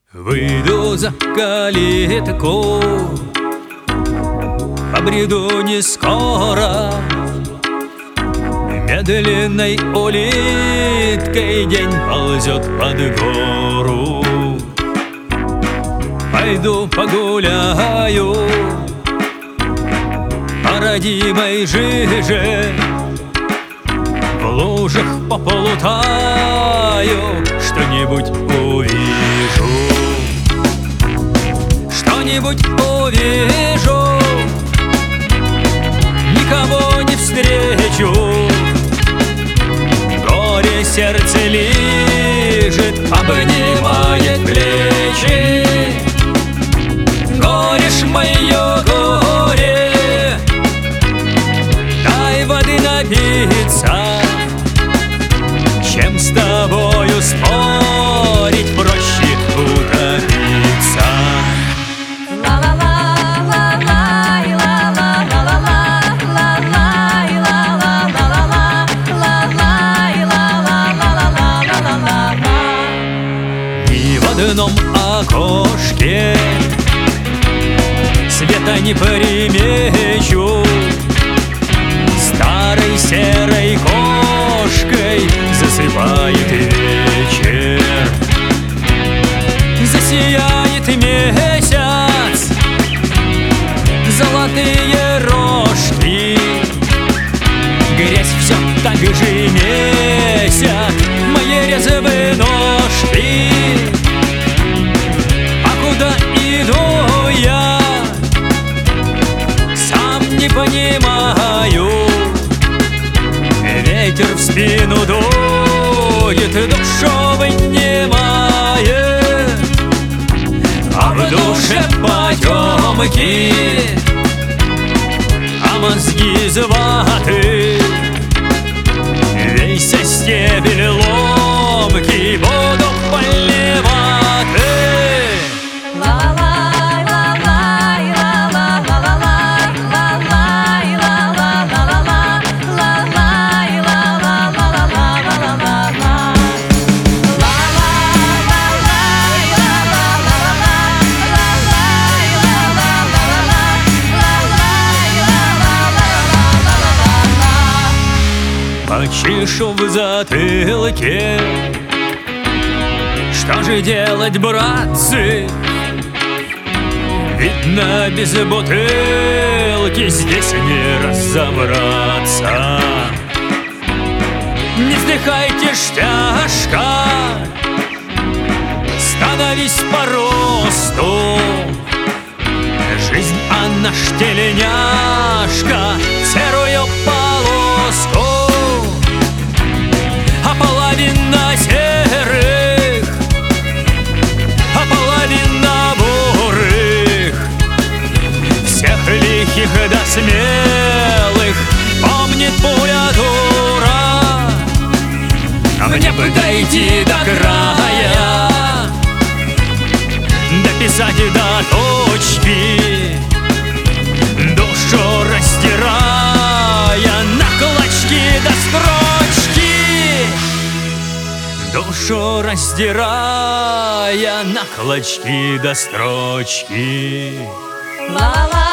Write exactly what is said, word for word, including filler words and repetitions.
Выйду за калитку, побреду не скоро, медленной улиткой день ползет под гору. Пойду погуляю по родимой жиже, в лужах поплутаю, что-нибудь увижу, что-нибудь увижу, никого не встречу. Горе сердце лижет, обнимает плечи. Горе ж мое горе, дай воды напиться. Чем с тобою спорить, проще утопиться. Ни в одном окошке света не примечу, старой серой кошкой засыпает вечер. Засияет месяц, золотые рожки, грязь все так же месят мои резвые ножки. А куда иду я, сам не понимаю. Ветер в спину дует, душу вынимает, а в душе потемки, а мозги из ваты. Весь стебель ломкий буду поливать. Почешу в затылке, что же делать, братцы? Видно, без бутылки здесь не разобраться. Не вздыхайте ж тяжко, становись по росту. Жизнь, она ж тельняшка, серую полоску. А половина серых, а половина бурых, всех лихих да смелых помнит пуля дура. А мне бы дойти до края, дописать до точки, душу раздирая на клочки до строчки. Душу раздирая на клочки до строчки. Ла-ла.